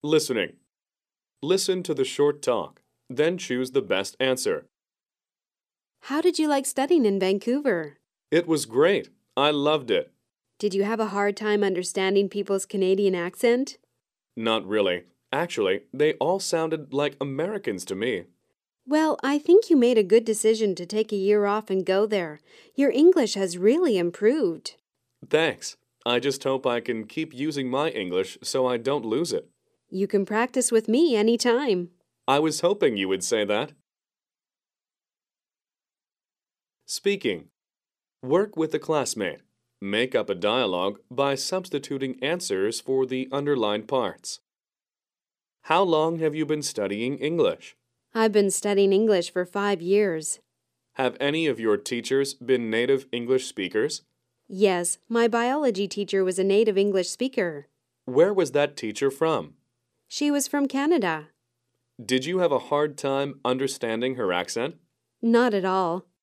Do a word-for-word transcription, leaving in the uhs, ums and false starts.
Listening. Listen to the short talk, then choose the best answer. How did you like studying in Vancouver? It was great. I loved it. Did you have a hard time understanding people's Canadian accent? Not really. Actually, they all sounded like Americans to me. Well, I think you made a good decision to take a year off and go there. Your English has really improved. Thanks. I just hope I can keep using my English so I don't lose it. You can practice with me anytime. I was hoping you would say that. Speaking. Work with a classmate. Make up a dialogue by substituting answers for the underlined parts. How long have you been studying English? I've been studying English for five years. Have any of your teachers been native English speakers? Yes, my biology teacher was a native English speaker. Where was that teacher from? She was from Canada. Did you have a hard time understanding her accent? Not at all.